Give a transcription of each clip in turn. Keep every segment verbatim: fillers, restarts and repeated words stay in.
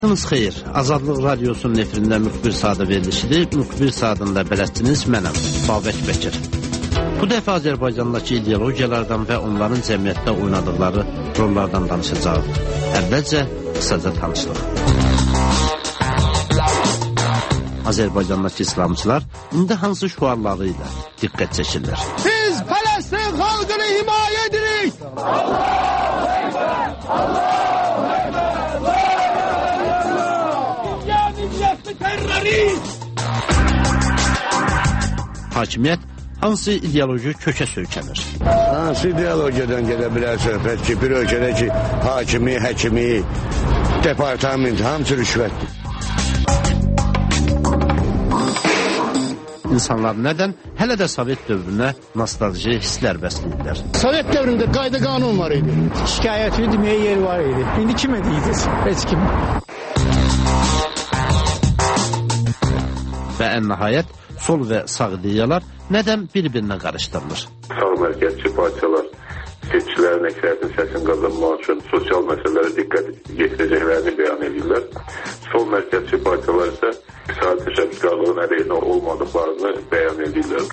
Sabahınız xeyir. Azadlıq Radyosunun efirində Müxbir Sadə verilişidir. Müxbir Sadında bələdçiniz mənəm, Babək Bəkir. Bu dəfə Azərbaycandakı ideologiyalardan və onların cəmiyyətdə oynadıqları rollardan danışacağıq. Əvvəlcə qısaca tanışlıq. Azərbaycandakı İslamçılar indi hansı şüarları ilə diqqət çəkirlər? Biz Fələstin xalqını himayə edirik! Allahu Ekber! Allahu Ekber! Dünya milyatlı terörist! Hakimiyyət hansı ideoloji kökə söykənir? Hansı ideologiyadan gedə bilər söhbət ki, bir ölkədə ki, hakimi, həkimi, departament, hamısı rüşvətdir. İnsanlar nədən hələ də Sovet dövrünə nostalji hisslər bəsləyirlər? Sovet dövründə qayda qanun var idi. Şikayətçi deməyə yer var idi. İndi kimə deyəcək? Heç kim. Və ən nəhayət sol və sağ ideyalar nədən bir-birinə qarışdırılır? Sağ mərkəzçi partiyalar seçkilərin əksəriyyətinin səsini qazanmaq üçün sosial məsələlərə diqqət yetirəcəklərini bəyan edirlər. Sol mərkəzçi partiyalar isə iqtisadi təşəbbüskarlığın əleyhinə olmadıqlarını bəyan edirlər.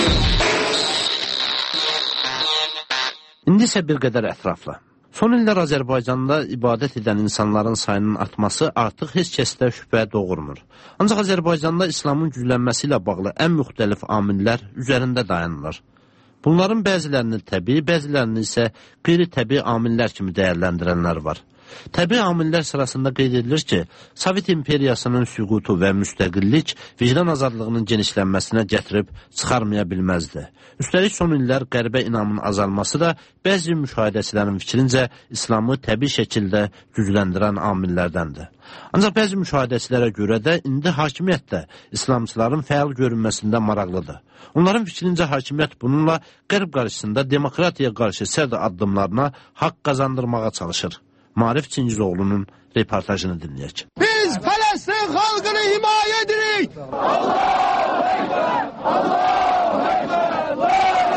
İndi isə bir qədər ətraflı. Son illər Azərbaycanda ibadət edən insanların sayının artması artıq heç kəsdə şübhə doğurmur. Ancaq Azərbaycanda İslamın güclənməsi ilə bağlı ən müxtəlif amillər üzərində dayanılır. Bunların bəzilərini təbii, bəzilərini isə qeyri-təbii amillər kimi dəyərləndirənlər var. Təbii amillər sırasında qeyd edilir ki, Sovet imperiyasının süqutu və müstəqillik vicdan azadlığının genişlənməsinə gətirib çıxarmaya bilməzdi. Üstəlik son illər qərbə inamın azalması da bəzi müşahidəçilərin fikrincə İslamı təbii şəkildə gücləndirən amillərdəndir. Ancaq bəzi müşahidəçilərə görə də indi hakimiyyət də İslamçıların fəal görünməsində maraqlıdır. Onların fikrincə hakimiyyət bununla qərb qarşısında demokratiya qarşı sərt addımlarına haqq qazandırmağa çalışır. Marif Çingizoğlu'nun reportajını dinleyək. Biz Fələstin xalqını himayə edirik! Allahu Ekber! Allahu Ekber!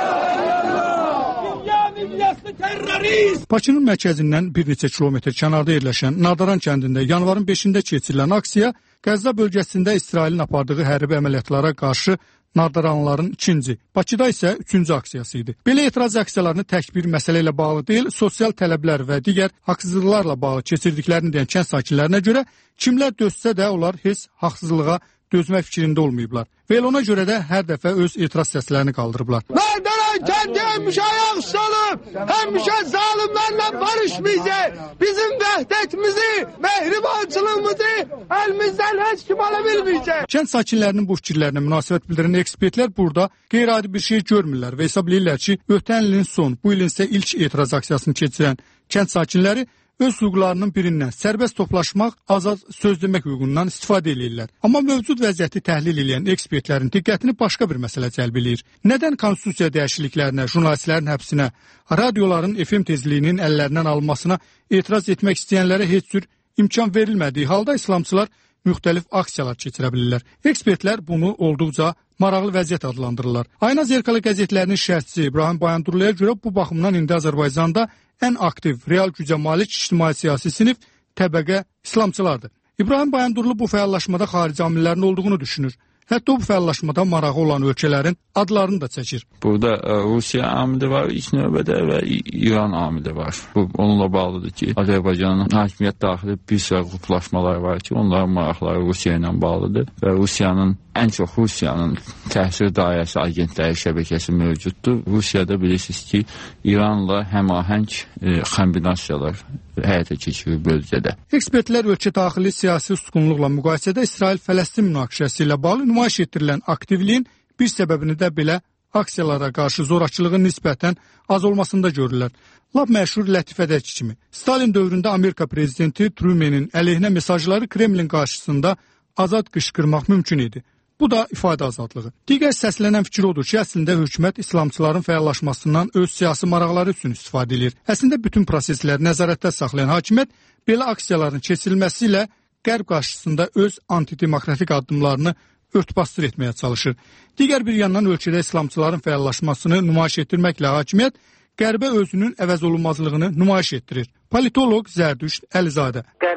Dünya milyatlı terörist! Bakının mərkəzindən bir neçə kilometr kənarda yerləşən Nadaran kəndində yanvarın beşində keçirilən aksiya Qəzza bölgəsində İsrailin apardığı hərbi əməliyyatlara qarşı Nardaranların ikinci, Bakıda isə üçüncü aksiyası idi. Belə etiraz aksiyalarını tək bir məsələ ilə bağlı deyil, sosial tələblər və digər haqsızlıqlarla bağlı keçirdiklərini deyən kənd sakinlərinə görə kimlər dözsə də onlar heç haqsızlığa dözmək fikrində olmayıblar. Və ona görə də hər dəfə öz etiraz səslərini qaldırıblar. Nardaran kəndi həmişə ayaq salıb, həmişə zalimlərlə barışmayacaq. Bizim vəhdətimizi, mehribançılığımızı əlimizdən heç kim ala bilməyəcək. Kənd sakinlərinin bu fikirlərinə münasibət bildirən ekspertlər burada qeyri-adi bir şey görmürlər və hesab edirlər ki, ötən ilin son, bu ilin isə ilk etiraz aksiyasını keçirən kənd sakinləri öz hüquqlarının birindən sərbəst toplaşmaq, azad söz demək hüququndan istifadə edirlər. Amma mövcud vəziyyəti təhlil edən ekspertlərin diqqətini başqa bir məsələ cəlb edir. Nədən konstitusiya dəyişikliklərinə, jurnalistlərin həbsinə, radioların F M tezliyinin əllərindən alınmasına etiraz etmək istəyənlərə heç cür imkan verilmədiyi halda İslamçılar müxtəlif aksiyalar keçirə bilirlər. Ekspertlər bunu olduqca maraqlı vəziyyət adlandırırlar. Ayna Zerkalı qəzetlərinin şərhçisi İbrahim Bayandurluya görə bu baxımdan indi Azərbaycanda ən aktiv, real gücə malik ictimai-siyasi sinif təbəqə İslamçılardır. İbrahim Bayandurlu bu fəallaşmada xarici amillərin olduğunu düşünür. Hətta bu fəallaşmada marağı olan ölkələrin adlarını da çəkir. Burada Rusiya amili var ilk növbədə və İran amili var. Bu onunla bağlıdır ki, Azərbaycanın hakimiyyət daxili bir sıra qruplaşmalar var ki, onların maraqları Rusiya ilə bağlıdır və Rusiyanın ən çox Rusiyanın təsir dairəsi agentləri şəbəkəsi mövcuddur. Rusiyada bilirsiniz ki, İranla həmahəng e, kombinasiyalar həyata keçirir bölgədə. Ekspertlər ölkə daxili siyasi susqunluqla müqayisədə İsrail-Fələstin münaqişəsi ilə bağlı nümayiş etdirilən aktivliyin bir səbəbini də belə aksiyalara qarşı zorakılığın nisbətən az olmasında görürlər. Lap məşhur lətifədəki kimi. Stalin dövründə Amerika prezidenti Truman'ın əleyhinə mesajları Kremlin qarşısında azad qışqırmaq mümkün idi. Bu da ifadə azadlığı. Digər səslənən fikir odur ki, əslində hökumət İslamçıların fəallaşmasından öz siyasi maraqları üçün istifadə edir. Əslində bütün prosesləri nəzarətdə saxlayan hakimiyyət belə aksiyaların keçirilməsi ilə qərb qarşısında öz antidemokratik addımlarını örtbasdır etməyə çalışır. Digər bir yandan ölkədə İslamçıların fəallaşmasını nümayiş etdirməklə hakimiyyət qərbə özünün əvəz olunmazlığını nümayiş etdirir. Politolog Zərdüşt Əlizadə. Qərb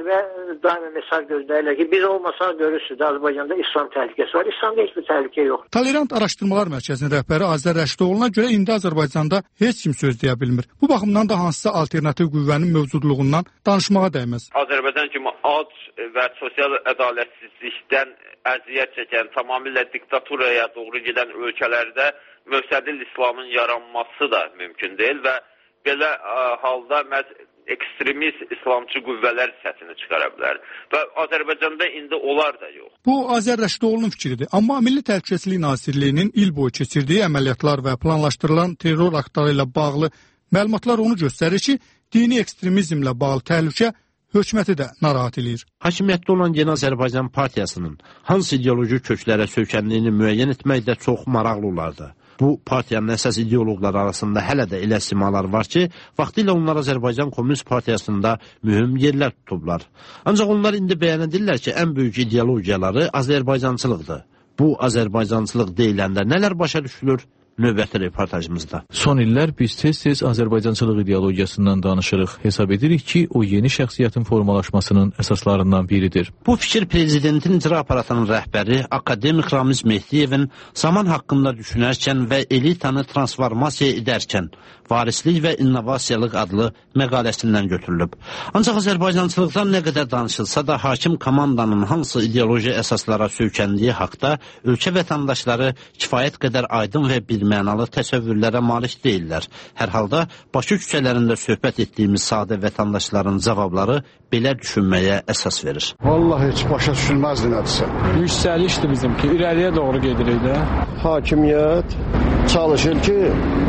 və daimi mesaj göndərirlər ki, biz olmasa görürsünüz, Azərbaycanda İslam təhlükəsi var. İslamda heç bir təhlükə yoxdur. Tolerant Araşdırmalar Mərkəzinin rəhbəri Azər Rəşidoğlu'na görə indi Azərbaycanda heç kim söz deyə bilmir. Bu baxımdan da hansısa alternativ qüvvənin mövcudluğundan danışmağa dəyməz. Azərbaycan kimi ac və sosial ədalətsizlikdən əziyyət çəkən, tamamilə diktaturaya doğru gedən ölkələrdə müstəqil İslamın yaranması da mümkün deyil və belə ə, halda məhz ekstremist İslamçı qüvvələr səsini çıxara bilər. Və Azərbaycanda indi onlar da yox. Bu Azər Rəşidoğlu'nun fikridir. Amma Milli Təhlükəsizlik Nazirliyinin il boyu keçirdiyi əməliyyatlar və planlaşdırılan terror aktları ilə bağlı məlumatlar onu göstərir ki, dini ekstremizmlə bağlı təhlükə hökuməti də narahat edir. Hakimiyyətdə olan Yeni Azərbaycan Partiyasının hansı ideoloji köklərə söykəndiyini müəyyən etməkdə çox maraqlı olardı. Bu partiyanın əsas ideoloqları arasında hələ də elə simalar var ki, vaxtilə onlar Azərbaycan Komünist Partiyasında mühüm yerlər tutublar. Ancaq onlar indi bəyan edirlər ki, ən böyük ideologiyaları Azərbaycançılıqdır. Bu Azərbaycançılıq deyiləndə nələr başa düşülür? Növbəti reportajımızda. Son illər biz tez-tez Azərbaycançılıq ideologiyasından danışırıq. Hesab edirik ki, o yeni şəxsiyyətin formalaşmasının əsaslarından biridir. Bu fikir prezidentin icra aparatının rəhbəri akademik Ramiz Mehdiyevin zaman haqqında düşünərkən və elitanı transformasiya edərkən varislik və innovasiyalıq adlı məqaləsindən götürülüb. Ancaq Azərbaycançılıqdan nə qədər danışılsa da hakim komandanın hansı ideoloji əsaslara söykəndiyi haqda ölkə vətəndaşları kifayət qədər aydın və bir mənalı təsəvvürlərə malik deyirlər. Hər halda Bakı küçələrində söhbət etdiyimiz sadə vətəndaşların cavabları belə düşünməyə əsas verir. Vallahi heç başa düşülməzdi nədirsə. Yüksəlişdir bizimki, irəliyə doğru gedirik də. Hakimiyyət çalışır ki,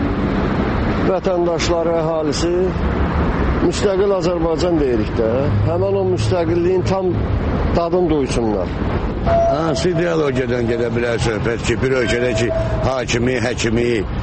vətəndaşları, əhalisi müstəqil Azərbaycan deyirik də, həmən o müstəqilliyin tam dadını duysunlar. Hansı ideologiyadan gedə bilər söhbət ki, bir ölkədə ki, hakimi, həkimi,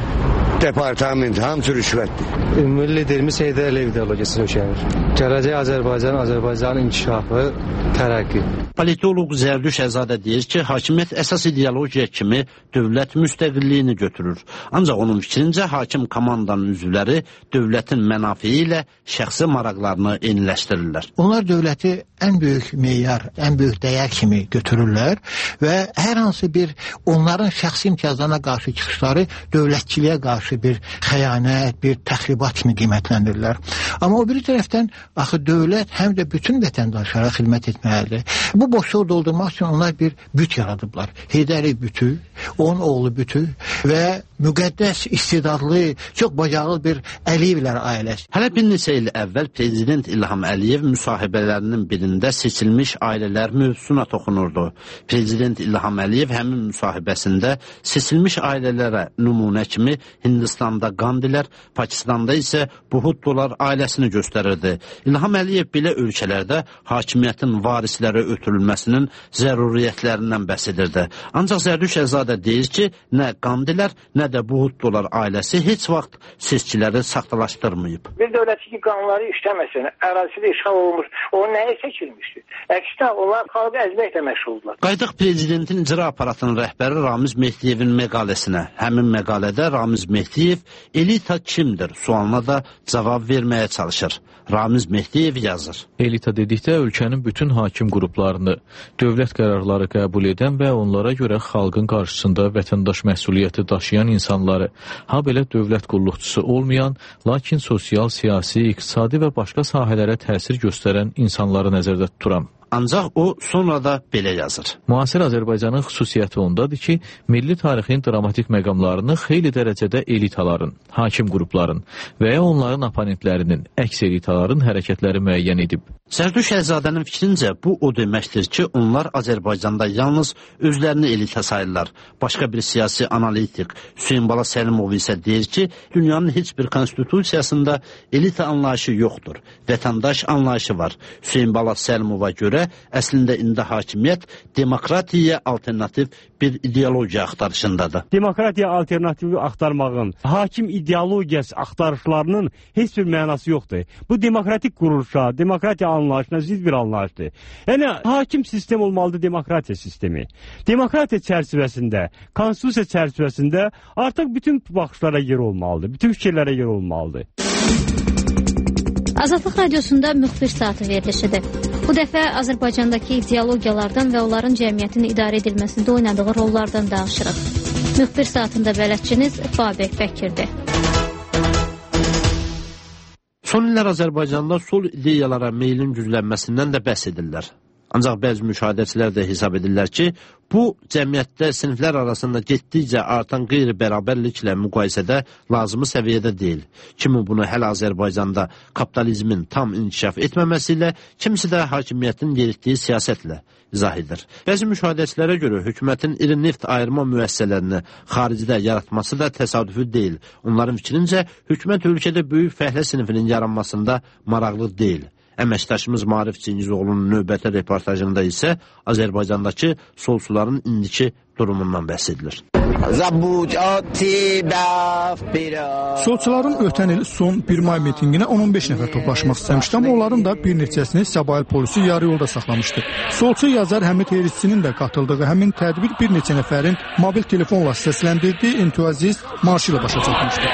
departament, hamısı rüşvətdir. Ümumi liderimiz Heydər Əliyev ideologiyası sökənir. Gələcək Azərbaycan, Azərbaycanın inkişafı, tərəqqi. Politoloq Zərdüş Əzadə deyir ki, hakimiyyət əsas ideologiya kimi dövlət müstəqilliyini götürür. Ancaq onun fikrincə hakim komandanın üzvləri dövlətin mənafiyi ilə şəxsi maraqlarını eyniləşdirirlər. Onlar dövləti ən böyük meyar, ən böyük dəyər kimi götürürlər və hər hansı bir onların şəxsi imtiyazlarına qarşı çıxışları dövlətçiliyə qarşı bir xəyanət, bir təxribat kimi qiymətləndirirlər. Amma o biri tərəfdən axı dövlət həm də bütün vətəndaşlara xidmət etməlidir. Bu boşluğu doldurmaq üçün onlar bir büt yaradıblar. Heydər Əliyev bütü, onun oğlu bütü və müqəddəs, istedadlı, çox bacarıqlı bir Əliyevlər ailəsi. Hələ bir neçə il əvvəl Prezident İlham Əliyev müsahibələrinin birində seçilmiş ailələr mövzusuna toxunurdu. Prezident İlham Əliyev həmin müsahibəsində seçilmiş ailələrə nümunə kimi Hindistanda Qandilər, Pakistanda isə Buhuttolar ailəsini göstərirdi. İlham Əliyev belə ölkələrdə hakimiyyətin varislərə ötürülməsinin zəruriyyətlərindən bəhs edirdi. Ancaq Zərdüş Əzadə deyir ki, nə Qandilər, nə də Buhuttolar ailəsi heç vaxt seçkiləri saxtalaşdırmayıb. Bir dövləti ki, qanunları işləməsin, ərazisi işğal olunmuş, o nəyə seçilmişdir? Əksinə, onlar xalqı əzməklə məşğuldurlar. Qaydıq prezidentin icra aparatının rəhbəri Ramiz Mehdiyevin məqaləsinə. Həmin məqalədə Ramiz Mehdiyev elita kimdir sualına da cavab verməyə çalışır. Ramiz Mehdiyev yazır. Elita dedikdə ölkənin bütün hakim qruplarını, dövlət qərarları qəbul edən və onlara görə xalqın qarşısında vətəndaş məsuliyyəti daşıyan insanları, ha belə dövlət qulluqçusu olmayan, lakin sosial, siyasi, iqtisadi və başqa sahələrə təsir göstərən insanları nəzərdə tuturam. Ancaq o sonra da belə yazır. Müasir Azərbaycanın xüsusiyyəti ondadır ki, milli tarixin dramatik məqamlarını xeyli dərəcədə elitaların, hakim qrupların və ya onların oponentlərinin, əks elitaların hərəkətləri müəyyən edib. Zərdüş Əzadənin fikrincə bu o deməkdir ki, onlar Azərbaycanda yalnız özlərini elita sayırlar. Başqa bir siyasi analitik Hüseyin Bala Səlimov isə deyir ki, dünyanın heç bir konstitusiyasında elita anlayışı yoxdur. Vətəndaş anlayışı var. Hüseyin Bala Səlimova görə əslində indi hakimiyyət demokratiyaya alternativ bir ideologiya axtarışındadır. Demokratiya alternativi axtarmağın, hakim ideologiyası axtarışlarının heç bir mənası yoxdur. Bu demokratik quruluşa, demokratiya anlayışına zidd bir anlayışdır. Yəni, hakim sistem olmalıdır demokratiya sistemi. Demokratiya çərçivəsində, konstitusiya çərçivəsində artıq bütün baxışlara yer olmalıdır, bütün fikirlərə yer olmalıdır. Azadlıq Radiosunda müxbir saatı verilişidir. Bu dəfə Azərbaycandakı ideologiyalardan və onların cəmiyyətin idarə edilməsində oynadığı rollardan danışırıq. Müxbir saatında bələdçiniz Babək Bəkirdir. Son illər Azərbaycanda sol ideyalara meylin güclənməsindən də bəhs edirlər. Ancaq bəzi müşahidəçilər də hesab edirlər ki, bu cəmiyyətdə siniflər arasında getdikcə artan qeyri-bərabərliklə müqayisədə lazımı səviyyədə deyil. Kimi bunu hələ Azərbaycanda kapitalizmin tam inkişaf etməməsi ilə, kimisi də hakimiyyətin yeritdiyi siyasətlə izah edir. Bəzi müşahidəçilərə görə hökumətin iri neft ayırma müəssisələrini xaricdə yaratması da təsadüfi deyil. Onların fikrincə, hökumət ölkədə böyük fəhlə sinifinin yaranmasında maraqlı deyil. Əməkdaşımız Maarif Çingizoğlu'nun növbəti reportajında isə Azərbaycandakı solçuların indiki durumundan bəhs edilir. Solçuların ötən il son bir may mitinginə on on beş nəfər toplaşmaq istəmişdi, amma onların da bir neçəsini Səbail polisi yarı yolda saxlamışdı. Solçu yazar Həmid Herisçinin də katıldığı həmin tədbir bir neçə nəfərin mobil telefonla səsləndirdiyi entuziast marşı ilə başa çatmışdı.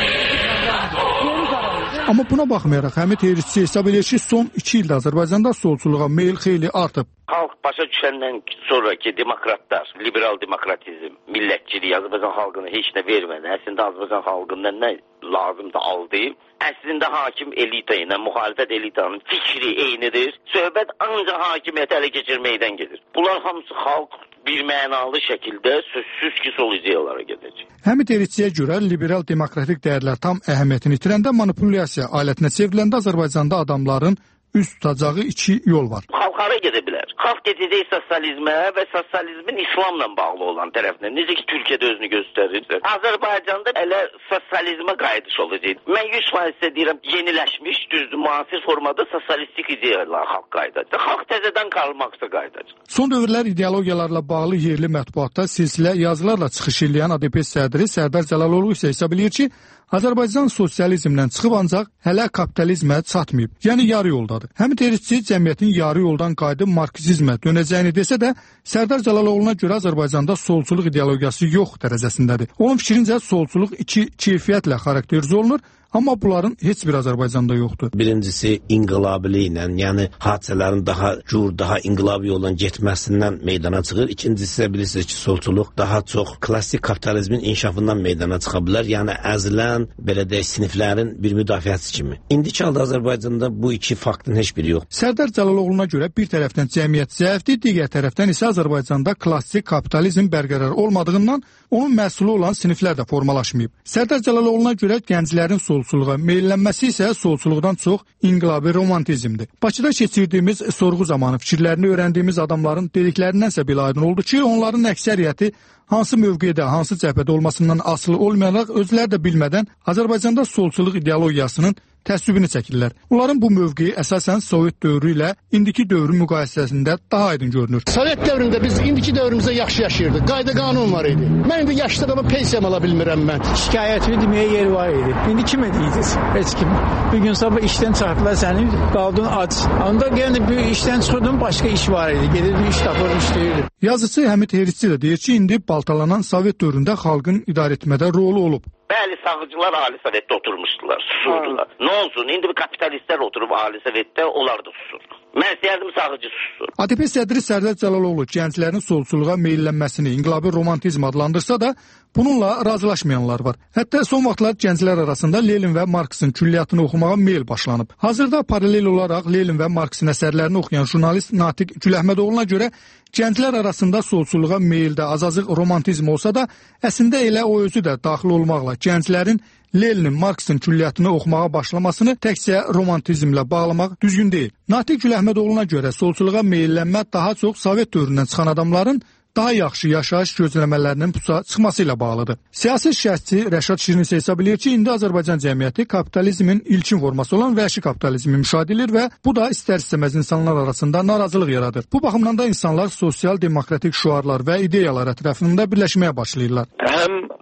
Amma buna baxmayaraq Həmid Herisçi hesab edir ki, son iki ildə Azərbaycanda solçuluğa meyil xeyli artıb. Xalq başa düşəndən sonraki demokratlar, liberal demokratizm, millətçilik, Azərbaycan xalqına heç nə vermədi. Əslində Azərbaycan xalqından nə lazımdır aldı. Əslində hakim elita ilə müxalifət elitanın fikri eynidir. Söhbət ancaq hakimiyyəti ələ keçirməkdən gedir. Bunlar hamısı xalq bir mənalı şəkildə sözsüz ki, sol ideyalara gedəcək. Həmid Herisçiyə görə liberal demokratik dəyərlər tam əhəmiyyətini itirəndə manipulyasiya alətinə çevriləndə Azərbaycanda adamların üst tutacağı iki yol var. Xalq hara gedə bilər? Xalq gedəcək sosializmə və sosializmin İslamla bağlı olan tərəfinə. Necə ki, Türkiyədə özünü göstərir. Azərbaycanda elə sosializmə qayıdış olacaq. Mən yüz faiz deyirəm, yeniləşmiş, düzdür, müasir formada sosialistik ideyalar xalq qayıdacaq. Xalq təzədən qalmaqsa qayıdacaq. Son dövrlər ideologiyalarla bağlı yerli mətbuatda silsilə yazılarla çıxış edən A D P sədri Sərdar Cəlaloğlu isə hesab edir ki, Azərbaycan sosializmdən çıxıb ancaq hələ kapitalizmə çatmayıb. Yəni yarı yoldadır. Həmid Herisçi cəmiyyətin yarı yoldan qayıdıb marksizmə dönəcəyini desə də, Sərdar Cəlaloğlu'na görə Azərbaycanda solçuluq ideologiyası yox dərəcəsindədir. Onun fikrincə solçuluq iki keyfiyyətlə xarakterizə olunur, amma bunların heç bir Azərbaycanda yoxdur. Birincisi inqilabili ilə, yəni hadisələrin daha cür, daha inqilabi yoldan getməsindən meydana çıxır. İkincisi isə bilirsiniz ki, solçuluq daha çox klassik kapitalizmin inkişafından meydana çıxa bilər. Yəni əzilən, belə deyək, siniflərin bir müdafiəsi kimi. İndiki halda Azərbaycanda bu iki faktın heç biri yox. Sərdar Cəlaloğlu'na görə bir tərəfdən cəmiyyət zəifdir, digər tərəfdən isə Azərbaycanda klassik kapitalizm bərqərar olmadığından onun məhsulu olan siniflər də formalaşmayıb. Sərdar Cəlaloğlu'na görə gənclərin solçuluğa meylənməsi isə solçuluqdan çox inqilabi romantizmdir. Bakıda keçirdiyimiz sorğu zamanı fikirlərini öyrəndiyimiz adamların dediklərindənsə belə aydın oldu ki, onların əksəriyyəti hansı mövqedə, hansı cəbhədə olmasından asılı olmayaraq özləri də bilmədən Azərbaycanda solçuluq ideologiyasının təsvibini çəkirlər. Onların bu mövqeyi əsasən Sovet dövrü ilə indiki dövrün müqayisəsində daha aydın görünür. Sovet dövründə biz indiki dövrümüzdə yaxşı yaşayırdıq. Qayda qanun var idi. Mən indi yaşlı adama pensiyam ala bilmirəm mən. Şikayətini deməyə yer var idi. İndi kim edəcək? Heç kim. Bir gün sabah işdən çıxartdılar səni, qaldın ac. Onda yenə bir işdən çıxırdın, başqa iş var idi. Gedirdi, iş tapır, işləyirdi. Yazıcı Həmid Herisçi də deyir ki, indi baltalanan Sovet dövründə xalqın idarə etmədə rolu olub. Bəli, sağcılar Ali Sovetdə oturmuşdular, susurdular. Nə olsun, indi bu kapitalistlər oturub Ali Sovetdə, onlar da susur. Mən istəyərdim sağcı susur. A D P sədri Sərdar Cəlaloğlu gənclərin solçuluğa meylənməsini inqilabi romantizm adlandırsa da, bununla razılaşmayanlar var. Hətta son vaxtlar gənclər arasında Lenin və Marksın külliyyatını oxumağa meyl başlanıb. Hazırda paralel olaraq Lenin və Marksın əsərlərini oxuyan jurnalist Natiq Güləhmədoğlu'na görə gənclər arasında solçuluğa meyldə azacıq romantizm olsa da, əslində elə o özü də daxil olmaqla gənclərin Leninin, Marksın külliyyatını oxumağa başlamasını təkcə romantizmlə bağlamaq düzgün deyil. Natiq Güləhmədoğlu'na görə solçuluğa meylənmə daha çox Sovet dövründən çıxan adamların daha yaxşı yaşayış gözləmələrinin pusa çıxması ilə bağlıdır. Siyasi şərhçi Rəşad Şirin isə hesab edir ki, indi Azərbaycan cəmiyyəti kapitalizmin ilkin forması olan vəhşi kapitalizmi müşahidə edir və bu da istər-istəməz insanlar arasında narazılıq yaradır. Bu baxımdan da insanlar sosial demokratik şüarlar və ideyalar ətrafında birləşməyə başlayırlar. Həm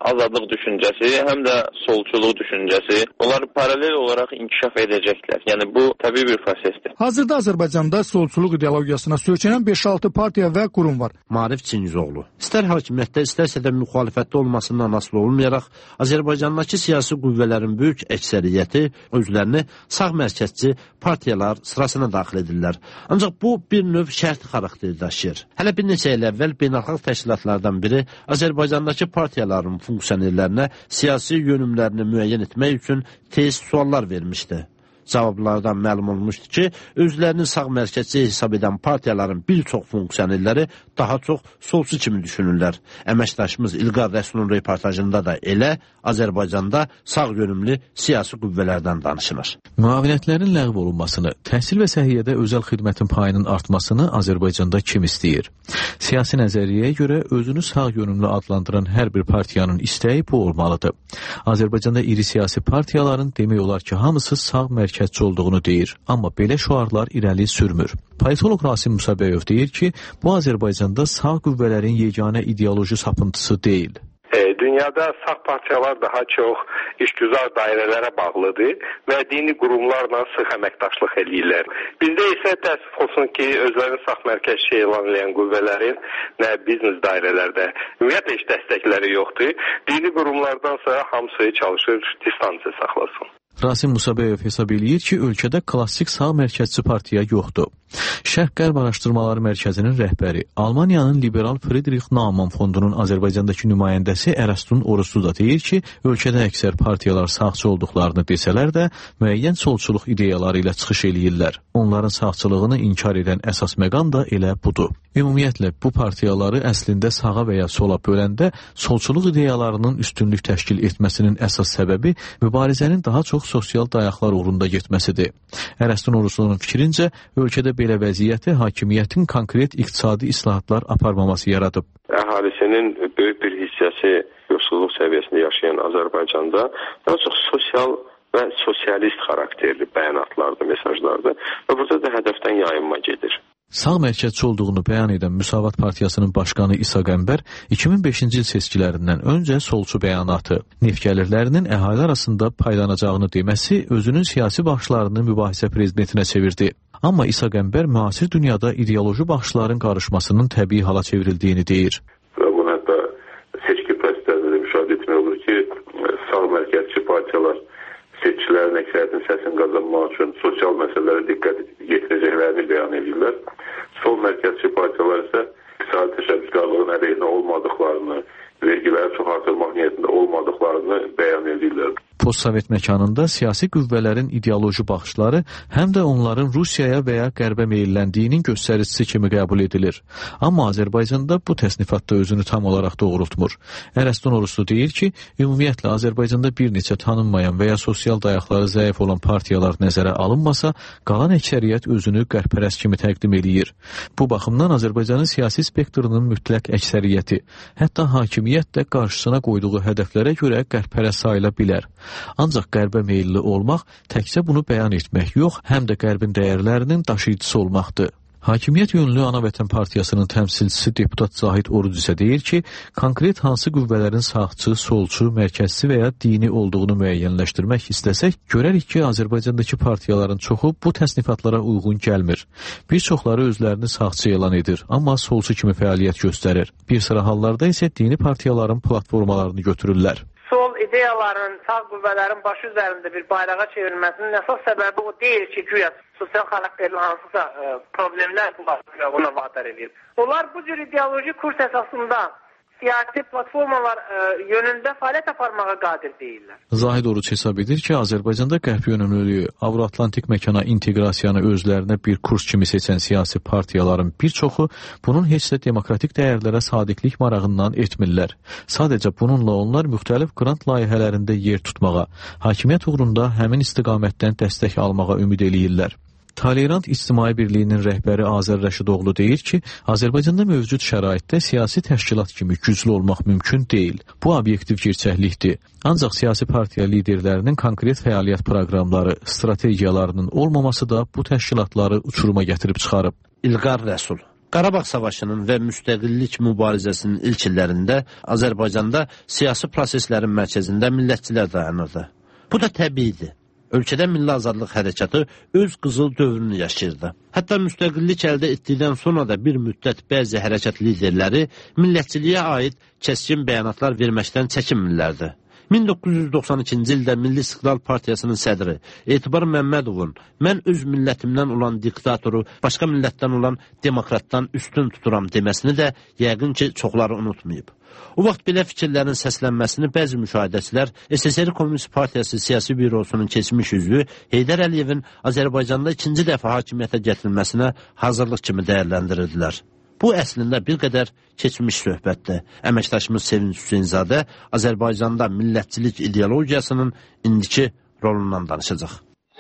azadlıq düşüncəsi, həm də solçuluq düşüncəsi, onlar paralel olaraq inkişaf edəcəklər. Yəni bu təbii bir prosesdir. Hazırda Azərbaycanda solçuluq ideologiyasına söykənən beş altı partiya və qurum var. Maarif Çingizoğlu. İstər hakimiyyətdə, istərsə də müxalifətdə olmasından asılı olmayaraq, Azərbaycandakı siyasi qüvvələrin böyük əksəriyyəti özlərini sağ mərkəzçi partiyalar sırasına daxil edirlər. Ancaq bu bir növ şərti xarakteri daşıyır. Hələ bir neçə il əvvəl beynəlxalq təşkilatlardan biri Azərbaycandakı partiyaların funksionerlərinə siyasi yönümlərini müəyyən etmək üçün test suallar vermişdi. Cavablardan məlum olmuşdu ki, özlərini sağ mərkəzçi hesab edən partiyaların bir çox funksionerləri daha çox solçu kimi düşünürlər. Əməkdaşımız İlqar Rəsulun reportajında da elə Azərbaycanda sağ yönümlü siyasi qüvvələrdən danışılır. Müavinətlərin ləğv olunmasını, təhsil və səhiyyədə özəl xidmətin payının artmasını Azərbaycanda kim istəyir? Siyasi nəzəriyyəyə görə özünü sağ yönümlü adlandıran hər bir partiyanın istəyi bu olmalıdır. Azərbaycanda iri siyasi partiyaların demək olar ki, hamısı sağ mərkəzçi olduğunu deyir, amma belə şüarlar irəli sürmür. Politolog Rasim Musabəyov deyir ki, bu Azərbaycanda sağ qüvvələrin yeganə ideoloji sapıntısı deyil. E, dünyada sağ partiyalar daha çox işgüzar dairələrə bağlıdır və dini qurumlarla sıx əməkdaşlıq edirlər. Bizdə isə təəssüf olsun ki, özlərini sağ mərkəzçi elan edən qüvvələrin nə biznes dairələrdə ümumiyyətlə heç dəstəkləri yoxdur. Dini qurumlardansa hamısı çalışır distansiya saxlasın. Rasim Musabəyov hesab eləyir ki, ölkədə klassik sağ mərkəzçi partiya yoxdur. Şərq-Qərb Araşdırmaları Mərkəzinin rəhbəri, Almaniyanın liberal Friedrich Naumann fondunun Azərbaycandakı nümayəndəsi Ərəstun Orusu da deyir ki, ölkədə əksər partiyalar sağçı olduqlarını desələr də, müəyyən solçuluq ideyaları ilə çıxış eləyirlər. Onların sağçılığını inkar edən əsas məqam da elə budur. Ümumiyyətlə, bu partiyaları əslində sağa və ya sola böləndə solçuluq ideyalarının üstünlük təşkil etməsinin əsas səbəbi mübarizənin daha çox sosial dayaqlar uğrunda getməsidir. Ərəstun Orusunun fikrincə, ölkədə belə vəziyyəti hakimiyyətin konkret iqtisadi islahatlar aparmaması yaradıb. Əhalisinin böyük bir hissəsi yoxsulluq səviyyəsində yaşayan Azərbaycanda daha çox sosial və sosialist xarakterli bəyanatlardır, mesajlardır və burada da hədəfdən yayınma gedir. Sağ mərkəzçi olduğunu bəyan edən Müsavat Partiyasının başqanı İsa Qəmbər iki min beşinci il seçkilərindən öncə solçu bəyanatı, neft gəlirlərinin əhali arasında paylanacağını deməsi özünün siyasi baxışlarını mübahisə prezidentinə çevirdi. Amma İsa Qəmbər müasir dünyada ideoloji baxışların qarışmasının təbii hala çevrildiyini deyir. Və bunu hətta seçki proseslərində də müşahidə etmək olur ki, sağ mərkəzçi partiyalar seçkilərin əksəriyyətin səsini qazanmaq üçün sosial məsələlərə diqqət yetirəcəklərini bəyan edirlər. Sol mərkəzçi partiyalar isə iqtisadi təşəbbüskarlığın əleyhinə olmadıqlarını, vergiləri çox artırmaq niyyətində olmadıqlarını bəyan edirlər. Postsovet məkanında siyasi qüvvələrin ideoloji baxışları həm də onların Rusiyaya və ya qərbə meyilləndiyinin göstəricisi kimi qəbul edilir. Amma Azərbaycanda bu təsnifatda özünü tam olaraq doğrultmur. Ərəstun Orusu deyir ki, ümumiyyətlə Azərbaycanda bir neçə tanınmayan və ya sosial dayaqları zəif olan partiyalar nəzərə alınmasa, qalan əksəriyyət özünü qərb-pərəst kimi təqdim eləyir. Bu baxımdan Azərbaycanın siyasi spektrinin mütləq əksəriyyəti, hətta hakimiyyət də qarşısına qoyduğu hədəflərə görə qərb-pərəst sayıla bilər. Ancaq qərbə meyilli olmaq təkcə bunu bəyan etmək yox, həm də qərbin dəyərlərinin daşıyıcısı olmaqdır. Hakimiyyət yönlü Ana Vətən Partiyasının təmsilçisi deputat Zahid Oruc isə deyir ki, konkret hansı qüvvələrin sağçı, solçu, mərkəzçi və ya dini olduğunu müəyyənləşdirmək istəsək, görərik ki, Azərbaycandakı partiyaların çoxu bu təsnifatlara uyğun gəlmir. Bir çoxları özlərini sağçı elan edir, amma solçu kimi fəaliyyət göstərir. Bir sıra hallarda isə dini partiyaların platformalarını götürürlər. Sol ideyaların sağ qüvvələrin başı üzərində bir bayrağa çevrilməsinin əsas səbəbi o deyil ki, güya sosial xarakterli hansısa e, problemlər buna vadar edir. Onlar bu cür ideoloji kurs əsasında siyasi platformalar e, yönündə fəaliyyət aparmağa qadir deyirlər. Zahid Oruc hesab edir ki, Azərbaycanda qərb yönümlülüyü, Avro-Atlantik məkana inteqrasiyanı özlərinə bir kurs kimi seçən siyasi partiyaların bir çoxu bunun heç də demokratik dəyərlərə sadiqlik marağından etmirlər. Sadəcə bununla onlar müxtəlif qrant layihələrində yer tutmağa, hakimiyyət uğrunda həmin istiqamətdən dəstək almağa ümid eləyirlər. Tolerant İctimai Birliyinin rəhbəri Azər Rəşidoğlu deyir ki, Azərbaycanda mövcud şəraitdə siyasi təşkilat kimi güclü olmaq mümkün deyil. Bu obyektiv gerçəklikdir. Ancaq siyasi partiya liderlərinin konkret fəaliyyət proqramları, strategiyalarının olmaması da bu təşkilatları uçuruma gətirib çıxarıb. İlqar Rəsul. Qarabağ savaşının və müstəqillik mübarizəsinin ilk illərində Azərbaycanda siyasi proseslərin mərkəzində millətçilər dayanırdı. Bu da təbiidir. Ölkədə milli azadlıq hərəkatı öz qızıl dövrünü yaşayırdı. Hətta müstəqillik əldə etdikdən sonra da bir müddət bəzi hərəkat liderləri millətçiliyə aid kəskin bəyanatlar verməkdən çəkinmirlərdi. min doqquz yüz doxsan ikinci ildə Milli İstiqlal Partiyasının sədri Etibar Məmmədovun mən öz millətimdən olan diktatoru başqa millətdən olan demokratdan üstün tuturam deməsini də yəqin ki, çoxları unutmayıb. O vaxt belə fikirlərin səslənməsini bəzi müşahidəçilər S S R Komünist Partiyası siyasi bürosunun keçmiş üzvü Heydər Əliyevin Azərbaycanda ikinci dəfə hakimiyyətə gətirilməsinə hazırlıq kimi dəyərləndirirdilər. Bu əslində bir qədər keçmiş söhbətdir. Əməkdaşımız Sevinç Hüseynzadə Azərbaycanda millətçilik ideologiyasının indiki rolundan danışacaq.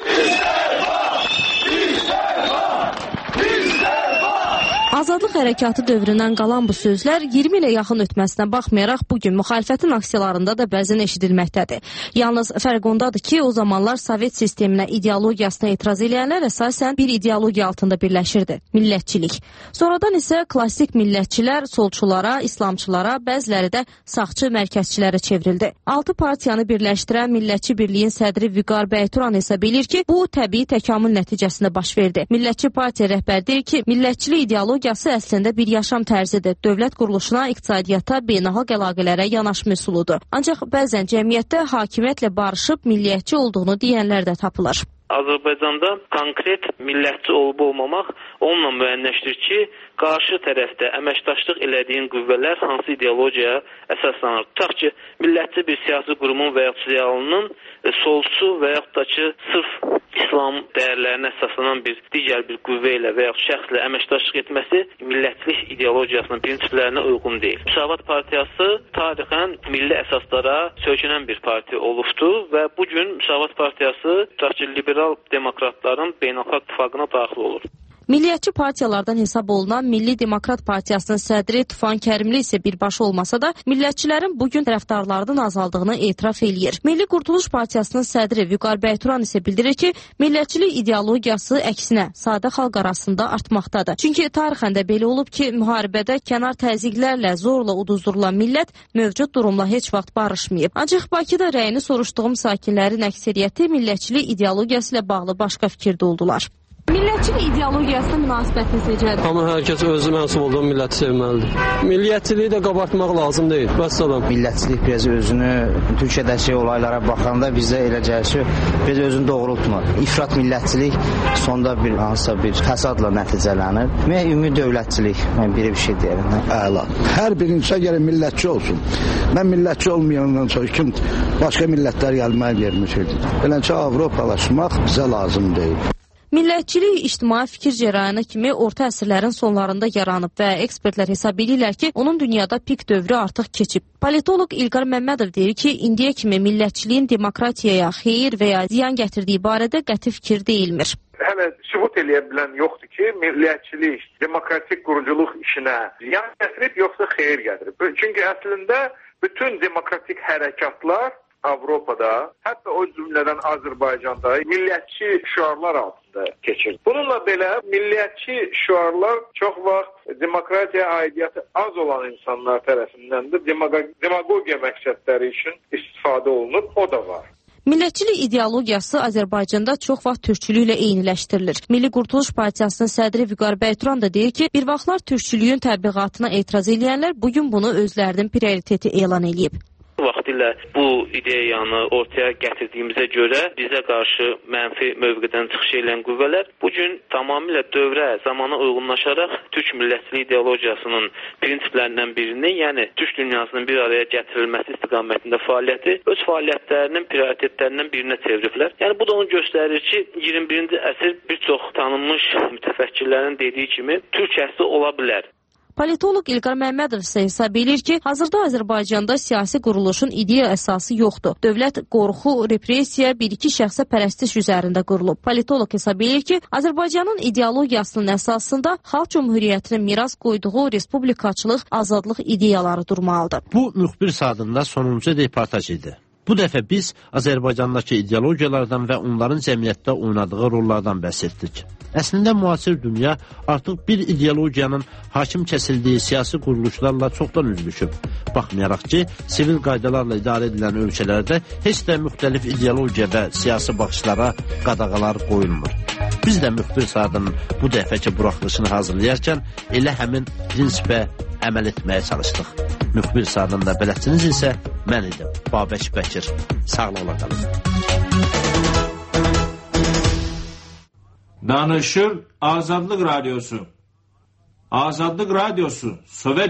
Azadlıq hərəkatı dövründən qalan bu sözlər iyirmi ilə yaxın ötməsinə baxmayaraq bugün müxalifətin aksiyalarında da bəzən eşidilməkdədir. Yalnız fərq ondadır ki, o zamanlar Sovet sisteminə ideologiyasına etiraz edənlər əsasən bir ideologiya altında birləşirdi. Millətçilik. Sonradan isə klassik millətçilər solçulara, islamçılara, bəziləri də sağçı mərkəzçilərə çevrildi. Altı partiyanı birləşdirən Millətçi Birliyin sədri Vüqar Bəyturan hesab edir ki, bu təbii təkamül nəticəsində baş verdi. Millətçi partiya rəhbəri deyir ki, millətçilik ideologiyası əslində bir yaşam tərzidir. Dövlət quruluşuna, iqtisadiyyata, beynəlxalq əlaqələrə yanaşma üsuludur. Ancaq bəzən cəmiyyətdə hakimiyyətlə barışıb milliyyətçi olduğunu deyənlər də tapılır. Azərbaycanda konkret millətçi olub olmamaq onunla müəyyənləşdirir ki, qarşı tərəfdə əməkdaşlıq elədiyin qüvvələr hansı ideologiyaya əsaslanır. Tutaq ki, millətçi bir siyasi qurumun və yaxud realının e, solçu və yaxud da ki, sırf İslam dəyərlərinə əsaslanan bir digər bir qüvvə ilə və yaxud şəxslə əməkdaşlıq etməsi millətçilik ideologiyasının prinsiplərinə uyğun deyil. Müsavat Partiyası tarixən milli əsaslara söykənən bir partiya olubdur və bugün Müsavat Partiyası tutaq ki, liberal demokratların beynəlxalq ittifaqına daxil olur. Milliyyətçi partiyalardan hesab olunan Milli Demokrat Partiyasının sədri Tufan Kərimli isə birbaşa olmasa da millətçilərin bugün tərəfdarlarının azaldığını etiraf eləyir. Milli Qurtuluş Partiyasının sədri Vüqar Bəyturan isə bildirir ki, millətçilik ideologiyası əksinə sadə xalq arasında artmaqdadır. Çünki tarixən də belə olub ki, müharibədə kənar təzyiqlərlə zorla uduzdurulan millət mövcud durumla heç vaxt barışmayıb. Ancaq Bakıda rəyini soruşduğum sakinlərin əksəriyyəti millətçilik ideologiyası ilə bağlı başqa fikirdə oldular. Millətçilik ideologiyasına münasibətiniz necədir? Amma hər kəs özü mənsub olduğu milləti sevməlidir. Milliyyətçiliyi də qabartmaq lazım deyil. Vəssalam. Millətçilik biraz özünü Türkiyədəki olaylara baxanda bizə elə gəlir ki, biraz özünü doğrultmur. İfrat millətçilik sonda bir hansısa bir fəsadla nəticələnir. Və ümumi dövlətçilik, mən belə bir şey deyirəm. Əla. Hər bir insan gəlib millətçi olsun. Mən millətçi olmayandan sonra kim başqa millətlər gəlməyə vermişdir. Beləncə Avropalaşmaq bizə lazım deyil. Millətçilik ictimai fikir cərayını kimi orta əsrlərin sonlarında yaranıb və ekspertlər hesab edirlər ki, onun dünyada pik dövrü artıq keçib. Politoloq İlqar Məmmədov deyir ki, indiyə kimi millətçiliyin demokratiyaya xeyir və ya ziyan gətirdiyi barədə qəti fikir deyilmir. Hələ sübut eləyə bilən yoxdur ki, millətçilik demokratik quruculuq işinə ziyan gətirib yoxsa xeyir gətirib. Çünki əslində bütün demokratik hərəkatlar Avropada, hətta o cümlədən Azərbaycanda millətçi şüarlar altında keçir. Bununla belə millətçi şüarlar çox vaxt demokratiya aidiyyatı az olan insanlar tərəfindən də demagogiya məqsədləri üçün istifadə olunur, o da var. Millətçilik ideologiyası Azərbaycanda çox vaxt türkçülüklə eyniləşdirilir. Milli Qurtuluş Partiyasının sədri Vüqar Bəyturan da deyir ki, bir vaxtlar türkçülüyün təbliğatına etiraz edənlər bugün bunu özlərinin prioriteti elan edib. Vaxtilə bu ideyanı ortaya gətirdiyimizə görə bizə qarşı mənfi mövqedən çıxış edən qüvvələr bugün tamamilə dövrə, zamana uyğunlaşaraq türk millətçilik ideologiyasının prinsiplərindən birini, yəni türk dünyasının bir araya gətirilməsi istiqamətində fəaliyyəti öz fəaliyyətlərinin prioritetlərindən birinə çeviriblər. Yəni bu da onu göstərir ki, iyirmi birinci əsr bir çox tanınmış mütəfəkkirlərin dediyi kimi türk əsri ola bilər. Politoloq İlqar Məmmədov isə hesab edir ki, hazırda Azərbaycanda siyasi quruluşun ideya əsası yoxdur. Dövlət qorxu, repressiya, bir-iki şəxsə pərəstiş üzərində qurulub. Politoloq hesab edir ki, Azərbaycanın ideologiyasının əsasında xalq cümhuriyyətinin miras qoyduğu respublikaçılıq, azadlıq ideyaları durmalıdır. Bu müxbir saatında sonuncu reportaj idi. Bu dəfə biz Azərbaycandakı ideologiyalardan və onların cəmiyyətdə oynadığı rollardan bəhs etdik. Əslində müasir dünya artıq bir ideologiyanın hakim kəsildiyi siyasi quruluşlarla çoxdan üzləşib. Baxmayaraq ki, sivil qaydalarla idarə edilən ölkələrdə heç də müxtəlif ideologiya və siyasi baxışlara qadağalar qoyulmur. Biz də müxbir saatının bu dəfəki buraxılışını hazırlayarkən elə həmin prinsipə əməl etməyə çalışdıq. Müxbir saatının da bələdçiniz isə mən idim, Babək Bəkir. Sağlıqla qalın. Danışır Azadlıq Radyosu. Azadlıq Radyosu Sovet